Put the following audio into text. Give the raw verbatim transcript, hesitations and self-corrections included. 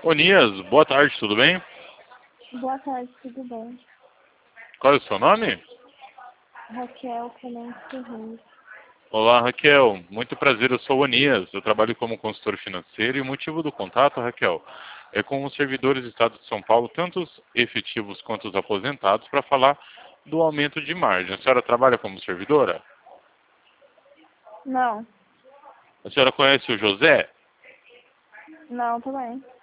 Onias, boa tarde, tudo bem? Boa tarde, tudo bem? Qual é o seu nome? Raquel Clemente Reis. Olá, Raquel. Muito prazer, eu sou o Onias. Eu trabalho como consultor financeiro e o motivo do contato, Raquel, é com os servidores do Estado de São Paulo, tanto os efetivos quanto os aposentados, para falar do aumento de margem. A senhora trabalha como servidora? Não, A senhora conhece o José? não, também.